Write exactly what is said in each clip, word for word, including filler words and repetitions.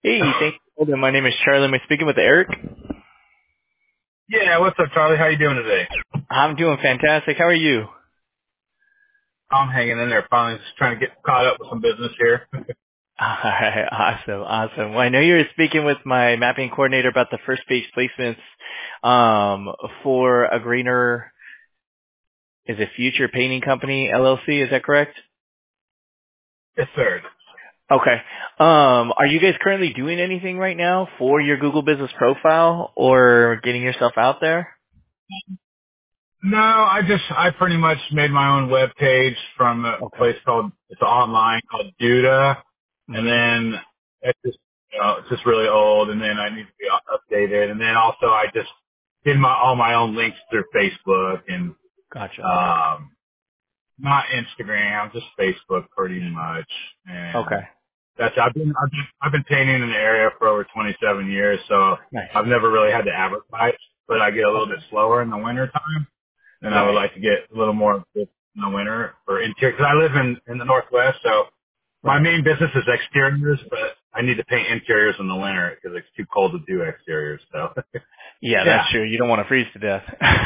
Hey, thank you. My name is Charlie. Am I speaking with Eric? Yeah, what's up, Charlie? How you doing today? I'm doing fantastic. How are you? I'm hanging in there. Finally, just trying to get caught up with some business here. All right, awesome, awesome. Well, I know you were speaking with my mapping coordinator about the first page placements um, for a greener, is it Future Painting Company L L C? Is that correct? Yes, sir. Okay. Um, are you guys currently doing anything right now for your Google Business Profile or getting yourself out there? No, I just I pretty much made my own web page from a Okay. place called it's online called Duda, and hmm then it's just you know it's just really old, and then I need to be updated, and then also I just did my all my own links through Facebook and Gotcha. um not Instagram, just Facebook pretty much. Okay. And that's I've been I've been I've been painting in the area for over twenty-seven years, so Nice. I've never really had to advertise. But I get a little Okay. bit slower in the winter time, and I would Right. like to get a little more in the winter for interior because I live in in the Northwest, so my Right. main business is exteriors, but I need to paint interiors in the winter because it's too cold to do exteriors. So Yeah, that's yeah. true. You don't want to freeze to death.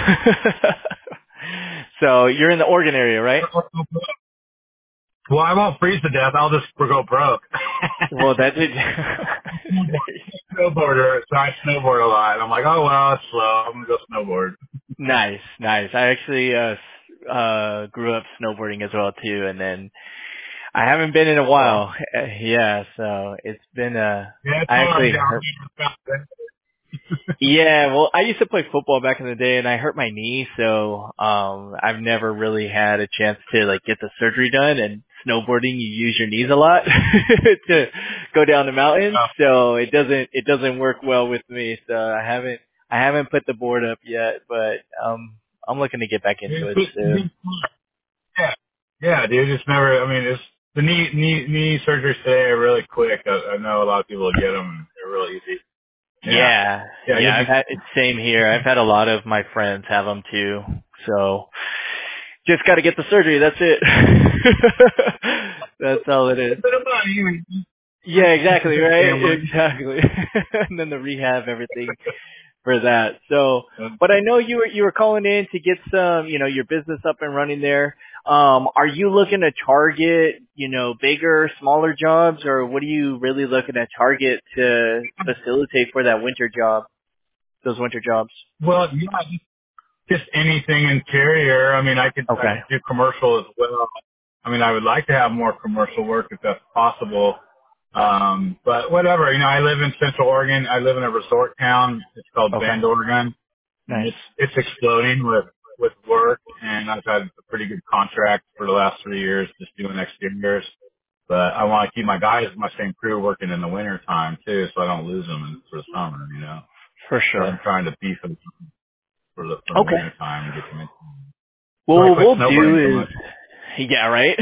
So you're in the Oregon area, right? Well, I won't freeze to death. I'll just go broke. Well, that did. Snowboarder, so I snowboard a lot. I'm like, oh well, it's slow. I'm gonna go snowboard. Nice, nice. I actually uh s- uh grew up snowboarding as well too, and then I haven't been in a That's all. while. Uh, Yeah, so it's been uh Yeah, it's I hard actually down hurt. Yeah, well, I used to play football back in the day, and I hurt my knee, so um I've never really had a chance to like get the surgery done. And snowboarding, you use your knees a lot to go down the mountains, Uh, so it doesn't it doesn't work well with me. So I haven't I haven't put the board up yet, but um I'm looking to get back into it soon. yeah, yeah, dude. It's never. I mean, it's the knee knee knee surgeries today are really quick. I, I know a lot of people get them. And they're really easy. Yeah, Yeah, yeah. You'll yeah, I've be. had it's same here. I've had a lot of my friends have them too, so. Just got to get the surgery. That's it. That's all it is. Bit of money. Yeah, exactly. Right. Gambling. Exactly. And then the rehab, everything for that. So, but I know you were you were calling in to get some, you know, your business up and running there. Um, are you looking to target, you know, bigger, smaller jobs, or what are you really looking to target to facilitate for that winter job, those winter jobs? Well, yeah, just anything interior. I mean, I could I Okay. could do commercial as well. I mean, I would like to have more commercial work if that's possible. Um, but whatever, you know, I live in Central Oregon. I live in a resort town. It's called Okay. Bend, Oregon. And Nice. it's it's exploding with with work, and I've had a pretty good contract for the last three years, just doing exteriors. But I want to keep my guys, my same crew, working in the winter time too, so I don't lose them for the summer. You know, For so I'm sure. trying to beef them for the for the Okay. winter time and get them in. Well, So I what quit we'll do snowboarding so is, much. yeah, right?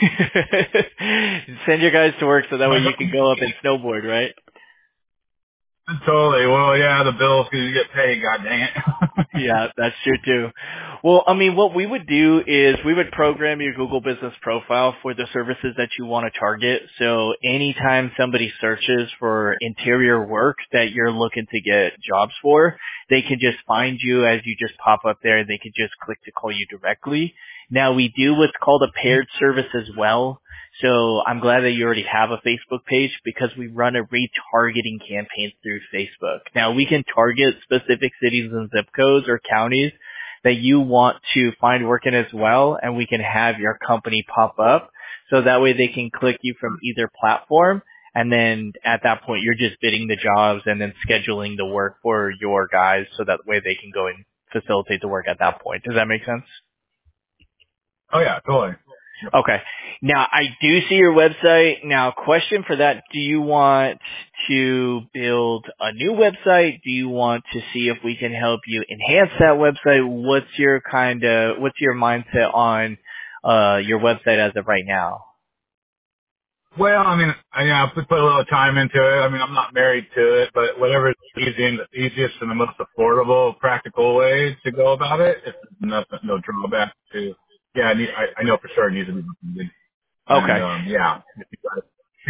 Send your guys to work so that way you can go up and snowboard, right? Totally. Well, yeah, the bills because you get paid. God dang it. Yeah, that's true too. Well, I mean, what we would do is we would program your Google Business Profile for the services that you want to target. So anytime somebody searches for interior work that you're looking to get jobs for, they can just find you as you just pop up there. They can just click to call you directly. Now we do what's called a paired service as well. So I'm glad that you already have a Facebook page because we run a retargeting campaign through Facebook. Now we can target specific cities and zip codes or counties that you want to find work in as well, and we can have your company pop up so that way they can click you from either platform, and then at that point you're just bidding the jobs and then scheduling the work for your guys so that way they can go and facilitate the work at that point. Does that make sense? Oh yeah, totally. Okay. Now, I do see your website. Now, question for that, do you want to build a new website? Do you want to see if we can help you enhance that website? What's your kind of, what's your mindset on uh your website as of right now? Well, I mean, I, yeah, I put, put a little time into it. I mean, I'm not married to it, but whatever is easy and the easiest and the most affordable, practical way to go about it, it's nothing, no drawback to. Yeah, I, need, I, I know for sure it needs to be. And Okay. um, yeah,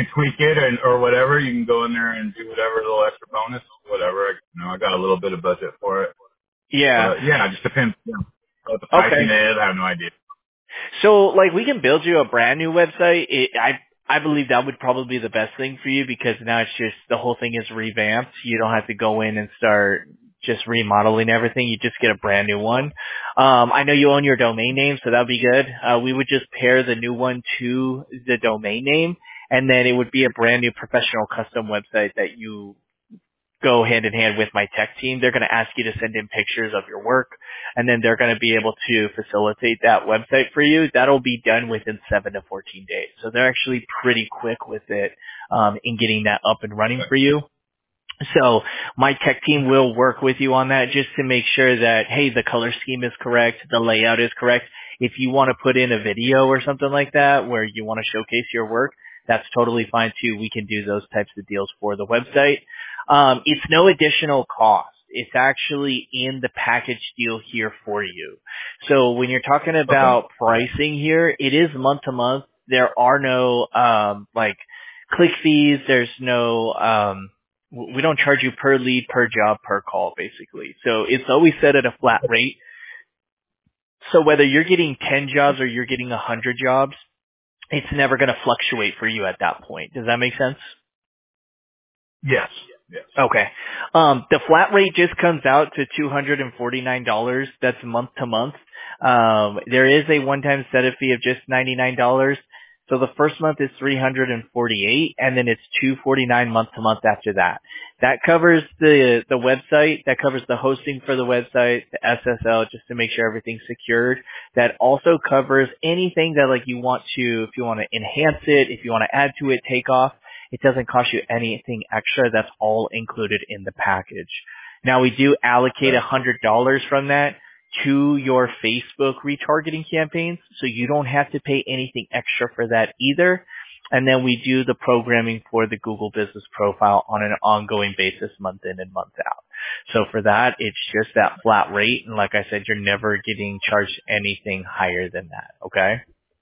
tweak it and or whatever, you can go in there and do whatever little extra bonus, whatever. You know, I got a little bit of budget for it, Yeah. but yeah, it just depends you know, what the Okay. pricing is. I have no idea. So, like, we can build you a brand new website. It, I I believe that would probably be the best thing for you because now it's just the whole thing is revamped. You don't have to go in and start just remodeling everything. You just get a brand new one. Um, I know you own your domain name, so that'd be good. Uh, we would just pair the new one to the domain name, and then it would be a brand new professional custom website that you go hand in hand with my tech team. They're going to ask you to send in pictures of your work, and then they're going to be able to facilitate that website for you. That'll be done within seven to fourteen days. So they're actually pretty quick with it um, in getting that up and running for you. So my tech team will work with you on that just to make sure that, hey, the color scheme is correct, the layout is correct. If you want to put in a video or something like that where you want to showcase your work, that's totally fine too. We can do those types of deals for the website. Um, it's no additional cost. It's actually in the package deal here for you. So when you're talking Okay. about pricing here, it is month to month. There are no, um, like click fees. There's no, um, w- we don't charge you per lead, per job, per call, basically. So it's always set at a flat rate. So whether you're getting ten jobs or you're getting one hundred jobs, it's never going to fluctuate for you at that point. Does that make sense? Yes. Yes. Okay. Um, the flat rate just comes out to two hundred forty-nine dollars. That's month to month. Um, there is a one-time setup fee of just ninety-nine dollars. So the first month is three hundred forty-eight dollars, and then it's two hundred forty-nine dollars month to month after that. That covers the the website. That covers the hosting for the website, the S S L, just to make sure everything's secured. That also covers anything that like you want to, if you want to enhance it, if you want to add to it, take off. It doesn't cost you anything extra. That's all included in the package. Now we do allocate Okay. one hundred dollars from that to your Facebook retargeting campaigns, so you don't have to pay anything extra for that either. And then we do the programming for the Google Business Profile on an ongoing basis, month in and month out. So for that, it's just that flat rate. And like I said, you're never getting charged anything higher than that. Okay?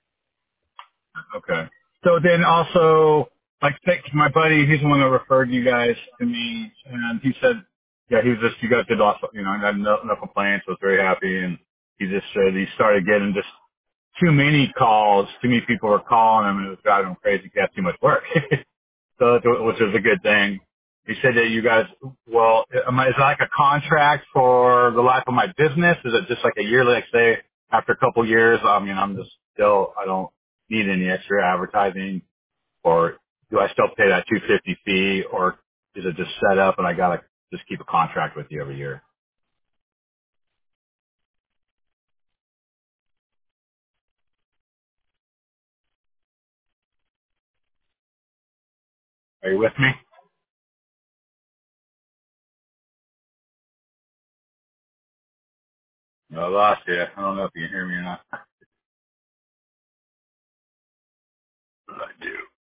Okay. So then also, like, think my buddy, he's the one that referred you guys to me, and he said, yeah, he was just, you guys did awesome, you know, I had no, no complaints, was very happy, and he just said he started getting just too many calls, too many people were calling him, and it was driving him crazy, he had too much work. So, which is a good thing. He said that you guys, well, am I- is it like a contract for the life of my business? Is it just like a yearly, like say, after a couple years, I mean, I'm just still, I don't need any extra advertising, or do I still pay that two hundred fifty fee, or is it just set up and I gotta just keep a contract with you every year? Are you with me? No, I lost you. I don't know if you can hear me or not. I do.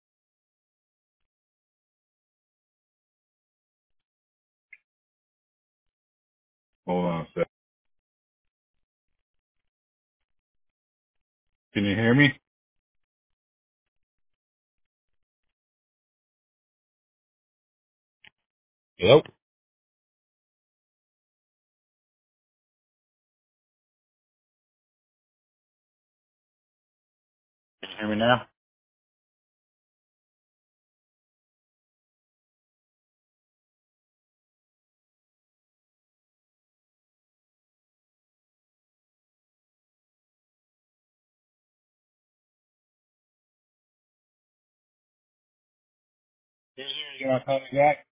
Hold on a sec. Can you hear me? Hello? Can you hear me now? Can you hear me? You want to call me back?